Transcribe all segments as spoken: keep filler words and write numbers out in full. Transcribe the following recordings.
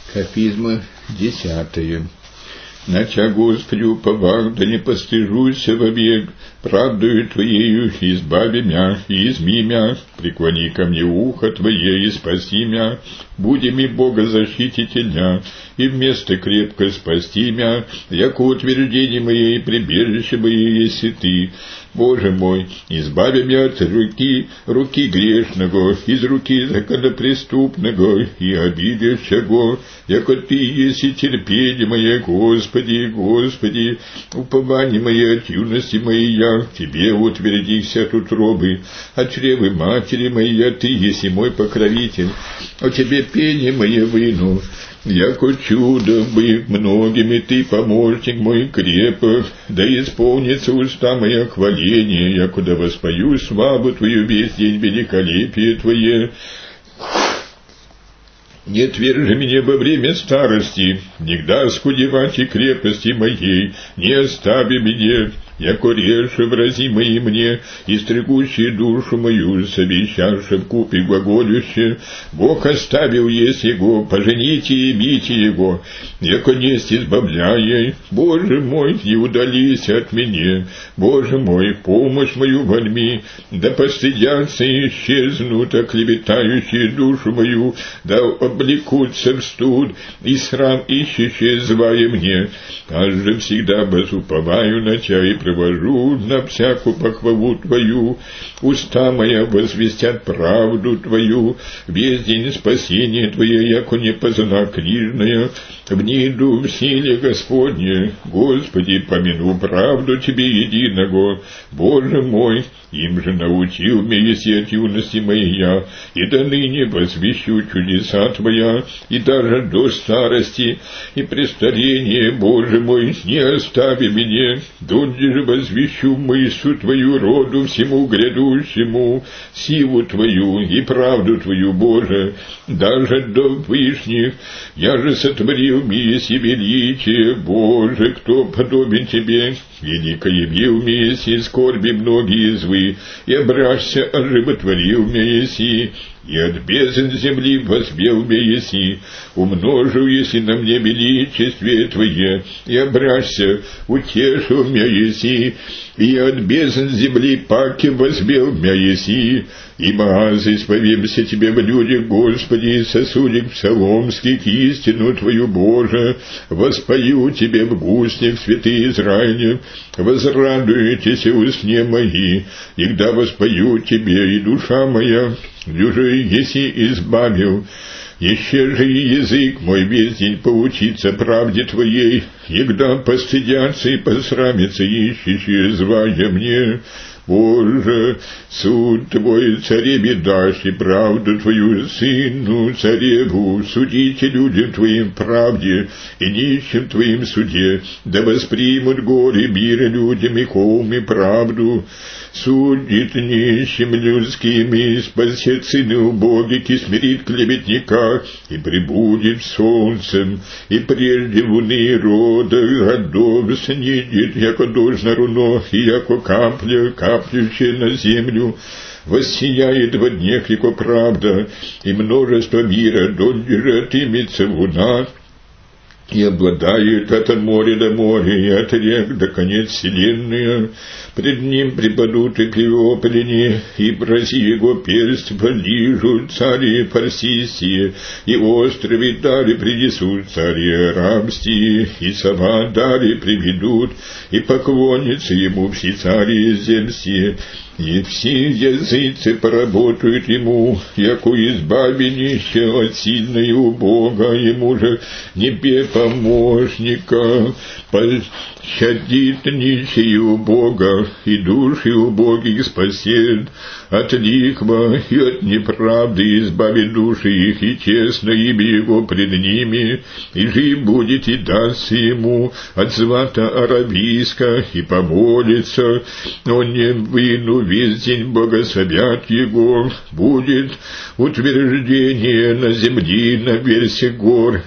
Кафизма десятая. Нача Господи уповах, да не постыжуся вовек, правдою Твоею избави мя, и изми мя, преклони ко мне ухо Твое и спаси мя, буди ми Бога защитителя, и вместо крепко спасти мя, яко утверждение мое и прибежище мое еси Ты. Боже мой, избави меня от руки, руки грешного, из руки законопреступного и обидящего, яко Ты еси терпение мое, Господи, Господи, упование мое от юности моей я, Тебе утвердихся от утробы, от чревы матери моей Ты еси мой покровитель, о Тебе пение мое выну. Яко чудо бы многими Ты, помощник мой крепок, да исполнится уста моя хваление, яко да воспою славу Твою весь день, великолепие Твое. Не твержи меня во время старости, нигда скудевать и крепости моей, не остави меня, яко реше врази мои мне, и стригущие душу мою, совещавши в купе глаголюще, Бог оставил есть его, пожените и бите его, яко несть избавляя, Боже мой, и удались от меня, Боже мой, помощь мою вольми, да постыдятся и исчезнут, оклеветающие душу мою, да облекутся в студ, и срам ищущие звая мне, аж же всегда возуповаю на Тя и провожу на всякую похвалу Твою, уста моя возвестят правду Твою, весь день спасения Твое, яко не позна книжная, внейду в силе Господне, Господи, помяну правду Тебе единого, Боже мой, им же научил меня еси от юности моя, и до ныне возвещу чудеса Твоя, и даже до старости и престарения, Боже мой, не остави меня, донде же возвещу мысль Твою роду всему грядущему, силу Твою и правду Твою, Боже, даже до вышних, я же сотворил еси величие, Боже, кто подобен Тебе, великое явил мне еси, скорби многие злы, и обращся оживотворил меня еси, и от бездн земли возвел меня еси, умножил еси на мне величествие Твое, и обращся, утешил меня еси, и от бездн земли паки возвел меня еси, ибо аз исповемся Тебе в людях, Господи, сосудик псаломских, истину Твою, Боже, воспою Тебе в гуснях, святые Израиля, возрадуетесь усне мои, игда воспою Тебе, и душа моя, дюже еси избавил, еще же и язык мой весь день поучится правде Твоей, егда постыдятся и посрамятся ищущие звая мне. Боже, суд Твой цареве дашь, и правду Твою сыну цареву, судите людям Твоим правде, и нищим Твоим суде, да воспримут горе мира людям и холме правду. Судит нищим людскими, спасет сыны убогих, и смирит клеветника, и прибудет солнцем, и прежде луны рода родов снидет, яко дождь на руно, и яко капля, каплющая на землю, воссияет во днях яко правда, и множество мира, донде же отымется луна, и обладает от моря до моря, и от рек до конец вселенной. Пред ним припадут и Клеополяне, и проси его перст полижут цари Парсисии, и острове дали принесут цари Арабстии, и сама дали приведут, и поклонятся ему все цари земсие, и все языцы поработают ему, яко избавенище от сильного Бога, ему же небе помощника, пощадит нищие Бога, и души убогих спасет, от лихва и от неправды избавит души их, и честно имя его пред ними, и жив будет и дастся ему от звата аравийска, и помолится, он не выну весь день богословят его, будет утверждение на земле, на версе гор,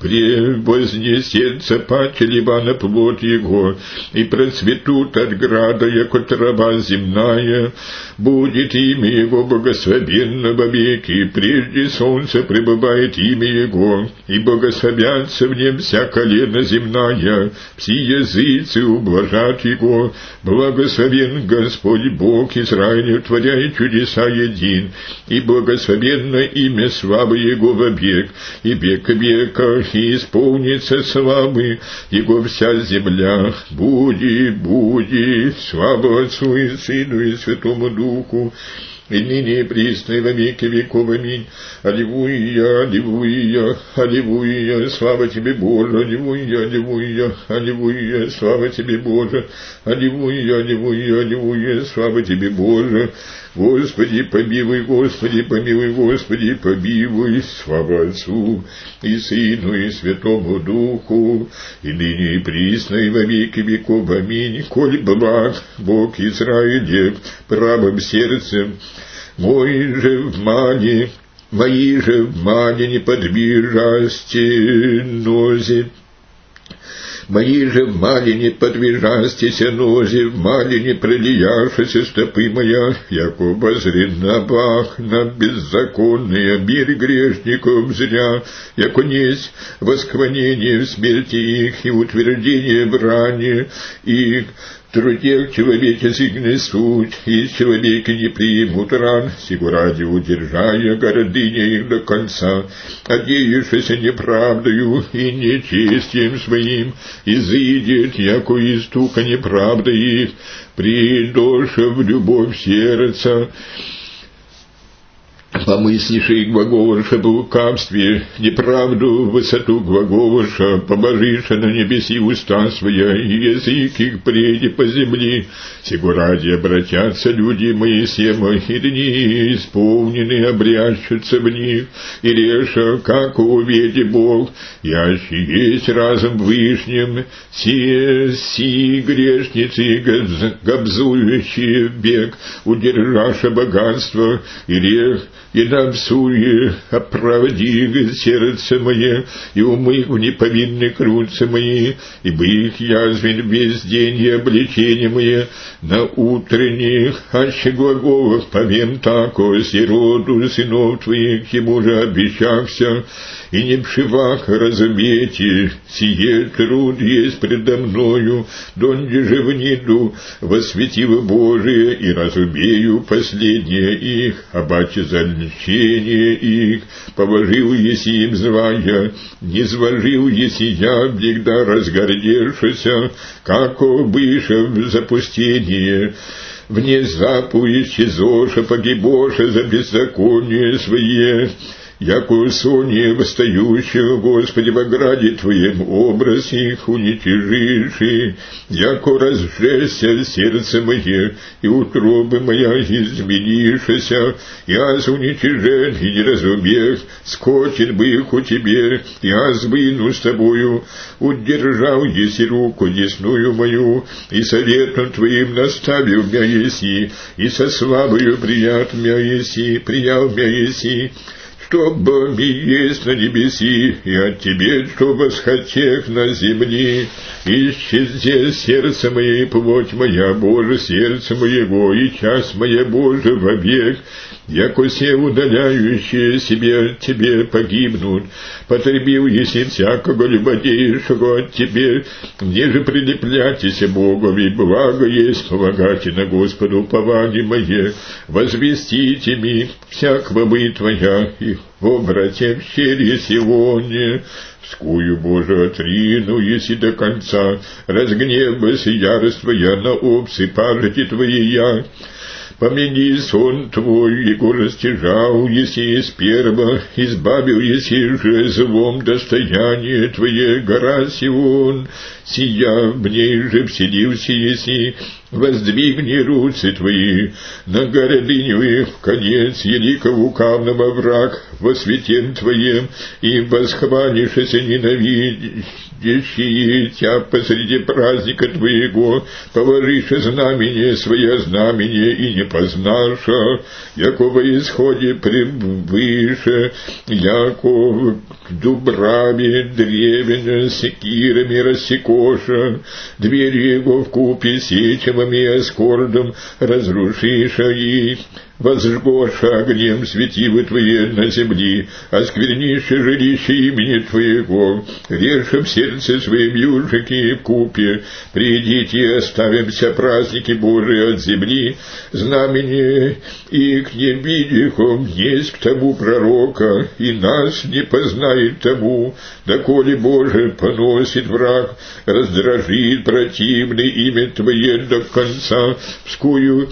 превознесется паче Ливана плоть его, и процветут от града, яко трава земная, будет имя его благословенно вовеки, прежде солнца пребывает имя его, и благословятся в нем вся колено земная, все языцы ублажат его, благословен Господь Бог Израилев, творяет чудеса един, и благословенно имя славы его вовек, и века века, и исполнится славы его вся земля. Буди, буди, слава Отцу и Сыну и Святому Духу, и ныне и присно, и во веки веков. Аминь. Аллилуйя, аллилуйя, аллилуйя, слава тебе, Боже, аллилуйя, аллилуйя, аллилуйя, слава тебе, Боже, аллилуйя, аллилуйя, аллилуйя, слава тебе, Боже. Господи, помилуй, Господи, помилуй, Господи, помилуй, слава Отцу и Сыну и Святому Духу, и ныне и присно, и во веки веков. Аминь. Коль благ Бог Израилев правым сердцем, мой же в мане, мои же в мане неподвижасти нози, мои же в мале не подвижастися нози, в мале не пролияшися стопы моя, яко обозрена бах на беззаконные мир грешников зря, яко несть восхваление в смерти их и утверждение в ране их. В труде человеческий суть, и человеки не примут ран, сего ради удержая гордыня их до конца, одеявшися неправдою и нечестием своим, изыдет, яко истука неправда их, придоша в любовь сердца, помыслиши глаголыша в лукавстве, неправду в высоту глаголыша, побожиша на небеси уста своя, и язык их преди по земли. Сего ради обратятся люди мои сема, и дни исполнены обрящутся в них, и реша, как уведи Бог, ящи есть разум вышним, все си грешницы, гобзующие век, удержаша богатство, и рех, и нам суе оправди сердце мое, и умы в неповинны крутся мои, ибо их язвен весь день и обличение мое на утренних, аще глаголах повем тако, сироду сынов твоих ему же обещався, и не пшивах разумейте, сие труд есть предо мною, донде же вниду во светило Божие, и разумею последнее их, обаче залечение их, положил еси им звая, не зважил еси я, всегда разгордевшися, како быша в запустение, вне заповеди зоша погибоша за беззаконие свое, яко соне восстающего, Господи, во граде Твоем образ их уничижишь, яко разжешься сердце мое, и утробы моя изменишься, яз уничижен и не разумех, скочен бы их у Тебе, яз выну с Тобою, удержал еси руку десную мою, и советом Твоим наставил мя еси, и со славою прият мя еси, приял мя еси, чтобы ми есть на небеси, и от Тебе, что восхотех на земли, исчезне сердце мое и плоть моя, Боже, сердце моего, и час моя, Боже, вовек, яко все удаляющие себе от Тебе погибнут, потребил еси всякого любодейшего от Тебе, мне же прилепляйтесь Богови, благо есть полагайте на Господу упование мое, возвестите ми всякого бы Твоя, и в обрате в щере сегодня, вскую, Боже, отрину, если до конца, разгневайся ярость Твоя на овцы, пажити Твои я, помяни сон Твой, его растяжал, если из первого, избавил, если же злом достояние Твое, гора Сион, сия в ней же вселился, если Воздвигни руцы твои на городыню их, в конец еликов камного враг во святем твоем, и восхвалишься ненавидящие тебя посреди праздника твоего, положишь знамение свое знамение, и не познаша, яко во исходе превыше, яко в дубраве древен секирами рассекоша, двери его вкупе сечем и оскордом разрушиша и возжгоша огнем светивы твои на земли, оскверниша жилище имени твоего, реша в сердце своем южики в купе, придите, оставимся праздники Божии от земли, знамение и к невидихом есть к тому пророка, и нас не познает тому, доколе Боже поносит враг, раздражит противный имя Твое до конца, вскую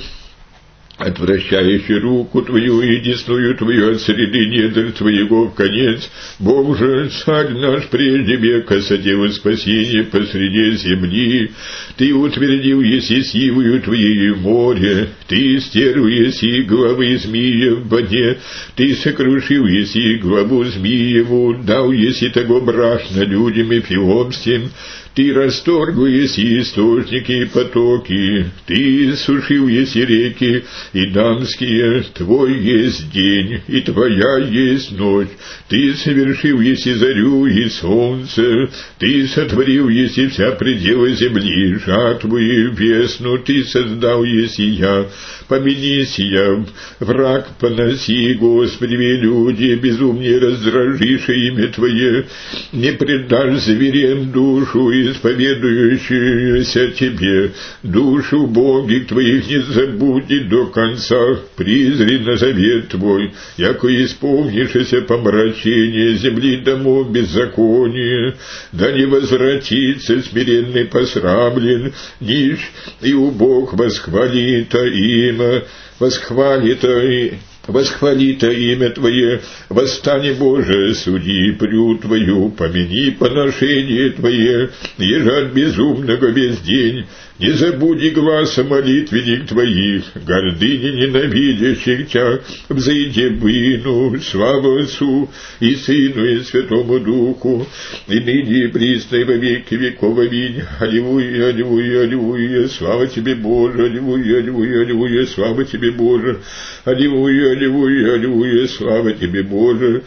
отвращающий руку Твою и десную Твою от среды недр Твоего в конец. Бог же, Царь наш, прежде века сотворил спасение посреди земли. Ты утвердил еси сивую Твоею море, Ты стерл еси главы змея в воде, Ты сокрушил еси главу змееву, дал еси того брашна людям и филомским, Ты расторгл еси источники и потоки, Ты сушил еси реки и дамские, Твой есть день, и Твоя есть ночь, Ты совершил еси зарю и солнце, Ты сотворил еси вся пределы земли, жатву и весну Ты создал еси я, помяни сия, враг поноси, Господи, люди, безумнее раздражишь имя Твое, не предашь зверям душу, исповедующуюся Тебе, душу Боги Твоих не забудет до конца, призри на завет Твой, яко исполнишься помрачение земли домов беззакония, да не возвратится смиренный посрамлен, нищ и убог восхвалита имя, восхвалита и восхвалита имя Твое, восстань, Боже, суди прю Твою, помяни поношение Твое, еже от безумного весь день, не забуди гласа молитвенник Твоих, гордыни ненавидящих Тя, взойди выну, славу Отцу и Сыну и Святому Духу, и ныне и присно и во веки веков. Аминь. Аллилуйя, аллилуйя, аллилуйя, слава Тебе, Боже, аллилуйя, аллилуйя, аллилуйя, слава Тебе, Боже, аллилуйя, аллилуйя, аллилуйя, слава Тебе, Боже.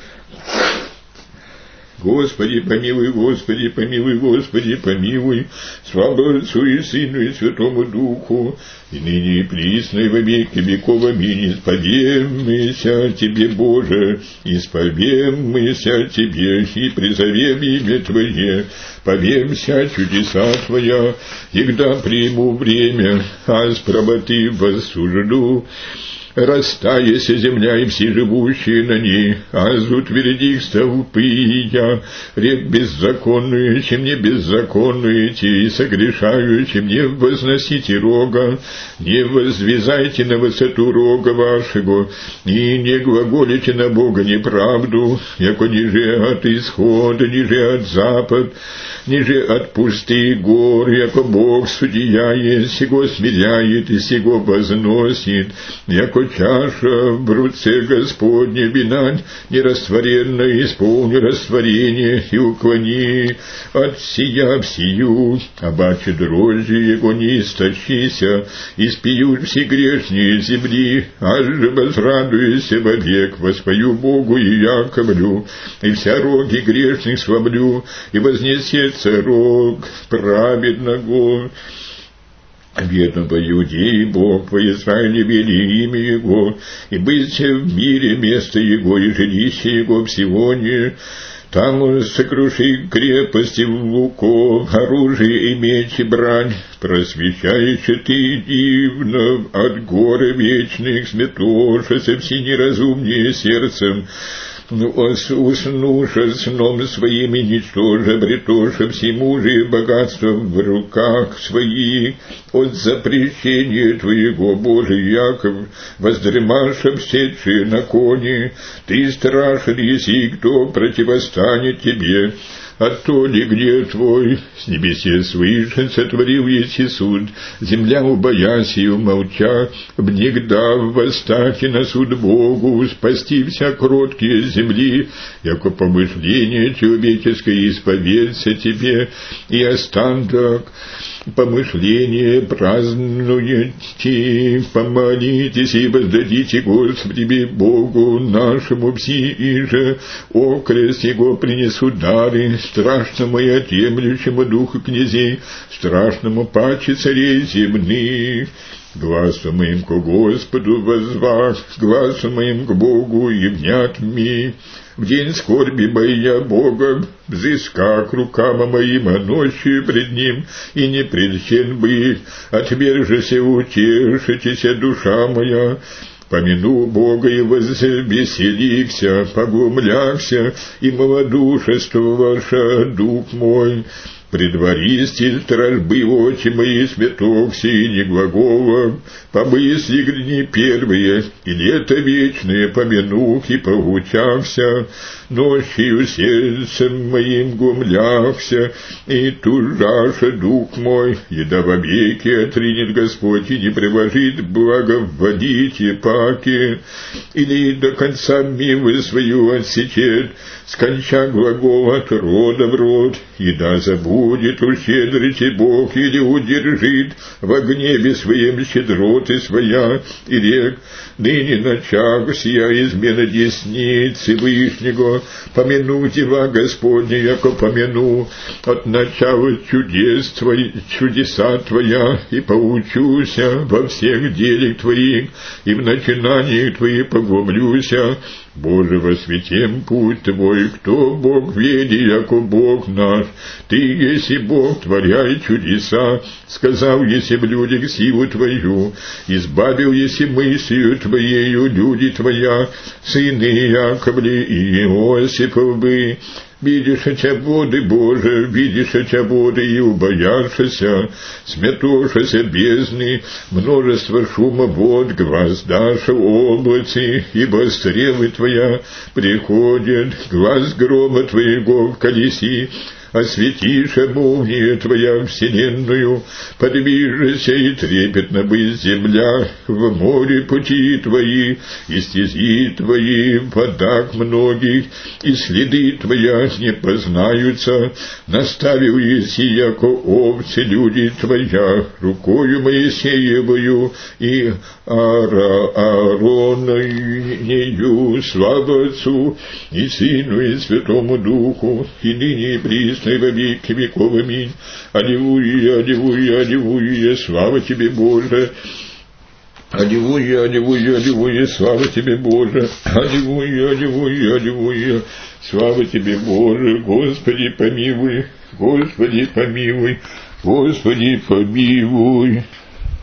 Господи, помилуй, Господи, помилуй, Господи, помилуй, слава Отцу и Сыну и Святому Духу, и ныне и присно и во веки веков. Аминь. Исповемся Тебе, Боже, исповемся Тебе, и призовем имя Твое, повемся чудеса Твоя, егда приму время, аз правоты воссужду. Растаяся земля и все живущие на ней, аз утверди их столпы я, рек беззаконную, чем не беззаконную, те и согрешающим не возносите рога, не возвязайте на высоту рога вашего, и не глаголите на Бога неправду, яко ниже от исхода, ниже от запад, ниже от пустых гор, яко Бог судья есть, сего смиряет и сего возносит, яко чаша в руце Господне вина нерастворенно исполни растворение и уклони от сия всию, обаче дрожжи его не истощися, и спьют все грешные земли, аж же возрадуйся вовек, воспою Богу и Яковлю, и вся роги грешных славлю, и вознесется рог праведного. Бедно по Иудеи Бог, по Израиле вели имя Его, и быть в мире место Его и жилище Его в Сионе. Там сокруши крепости луков, оружие и меч и брань, просвещающий ты дивно от горы вечных, сметошися все неразумнее сердцем, уснуша сном своим и ничтоже, бретоша всему же богатством в руках своих, от запрещения Твоего, Боже, Яков, воздремаша севшие на коне, Ты страшен, еси кто противостанет Тебе. А то ли где Твой, с небесе свыше сотворил еси суд, земля убоясь и умолча, обнегдав восстать и на суд Богу, спасти вся кроткие земли, яко помышление человеческое исповедься Тебе, и остаток помышление празднуете, помолитесь и воздадите Господи Богу нашему все иже, окрест Его принесут дары, страшному и отъемлющему духу князей, страшному паче царей земных. Глазом моим к Господу возвах, глазом моим к Богу и внят ми. В день скорби моя Бога, взыска к рукам моим, а ночью пред Ним, и не предчен бы, отвержися, утешитеся, душа моя. Помяну Бога и возвеселихся, погумлякся, и малодушествоваша дух мой. Предваристель стражбы очи мои сметокся и не глагола, помысли грни первые, и лето вечное помянух и погучався, ночью сердцем моим гумлякся, и тужаша дух мой, еда вовеки отринет Господь и не приложит благо вводите паки, или до конца милы свою отсечет, сконча глагол от рода в род, еда забудет. Будет ущедрите Бог, или удержит во гневе своем щедроты своя, и рек, ныне начав сия измена десницы Вышнего, помяну дела Господня, яко помяну от начала чудес твои, чудеса Твоя, и поучуся во всех делах Твоих, и в начинаниях Твоих поглублюся. Боже, во святем путь Твой, кто Бог веди, яко Бог наш, Ты еси Бог, творяй чудеса, сказал еси в людях силу Твою, избавил еси мыслью Твоею люди Твоя, сыны Яковли и Иосифовы. Видишь отя воды, Боже, видишь отя воды и убоявшися, сметошися бездны, множество шума вод, глаз даша облаці, ибо стрелы Твоя приходят, глаз грома Твоего в колеси, осветиша молния Твоя вселенную, подвижися и трепетно быть земля, в море пути Твои, и стези Твои в водах многих, и следы Твоя не познаются, наставил еси, яко овцы люди Твоя, рукою Моисеевою и Ара, Аароною, слава Отцу и Сыну и Святому Духу, и ныне и присно и во веки веков. Аминь. Аллилуйя, аллилуйя, аллилуйя, слава Тебе, Боже. Аллилуйя, аллилуйя, аллилуйя, слава Тебе, Боже. Аллилуйя, аллилуйя, аллилуйя, слава Тебе, Боже. Господи, помилуй, Господи, помилуй, Господи, помилуй.